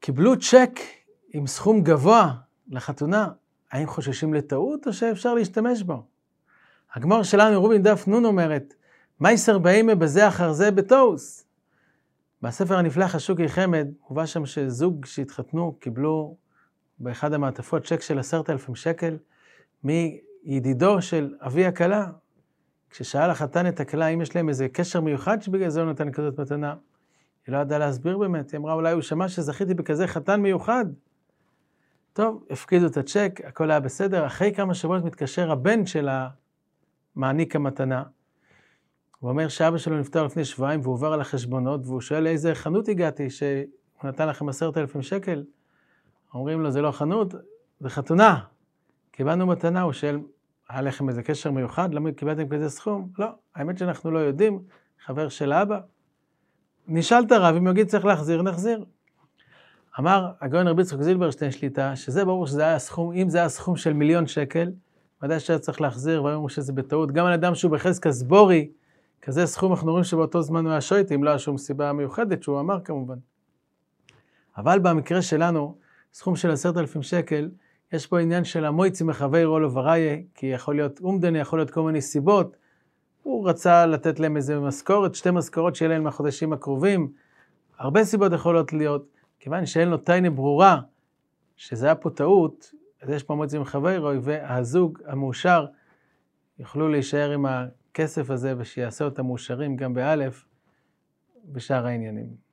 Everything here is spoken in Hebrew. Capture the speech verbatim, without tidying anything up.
קיבלו צ'ק עם סכום גבוה לחתונה, האם חוששים לטעות או שאפשר להשתמש בו? הגמרא שלנו רובין דף נון אומרת, מייסר בהמה בזה אחר זה בתוס. בספר הנפלא חשוקי חמד, הובא שם שזוג שהתחתנו קיבלו באחד המעטפות צ'ק של עשרת אלפים שקל מידידו של אבי הכלה. כששאל החתן את הכלה, אם יש להם איזה קשר מיוחד שבגלל זה הוא נתן כזאת מתנה, היא לא ידעה להסביר באמת, היא אמרה אולי הוא שמע שזכיתי בכזה חתן מיוחד. טוב, הפקידו את הצ'ק, הכל היה בסדר, אחרי כמה שבועות מתקשר הבן של המעניק המתנה, הוא אומר שאבא שלו נפטר לפני שבועיים והוא עובר על החשבונות, והוא שואל לאיזה חנות הגעתי שהוא נתן לכם עשרת אלפים שקל, אומרים לו זה לא חנות, זה חתונה, קיבלנו מתנה, הוא שואל, היה לכם איזה קשר מיוחד, למה קיבלתם כזה סכום? לא, האמת שאנחנו לא יודעים, חבר של האבא, נשאל את הרב, אם יגיד צריך להחזיר, נחזיר. אמר הגאון רבי יצחק זילברשטיין שליטה, שזה ברור שזה היה הסכום, אם זה היה סכום של מיליון שקל, ודאי שהיה צריך להחזיר, ואומרים שזה בטעות, גם על אדם שהוא בחזקה סבורי, כזה סכום אנחנו רואים שבאותו זמן הוא היה שויטי, אם לא היה שום סיבה מיוחדת שהוא אמר כמובן. אבל במקרה שלנו, סכום של עשרת אלפים שקל, יש פה עניין של המויצי מחווי רולו וראיה, כי יכול להיות אומדני, יכול להיות כל מיני סיבות, הוא רצה לתת להם איזה משכורת, שתי משכורות שיהיה להם מהחודשים הקרובים, הרבה סיבות יכולות להיות, כיוון שאין לו טיינה ברורה, שזה היה פה טעות, אז יש פה מויצי מחווי רוי, והזוג המאושר יוכלו להישאר עם הכסף הזה, ושיעשה אותם מאושרים גם באלף, בשאר העניינים.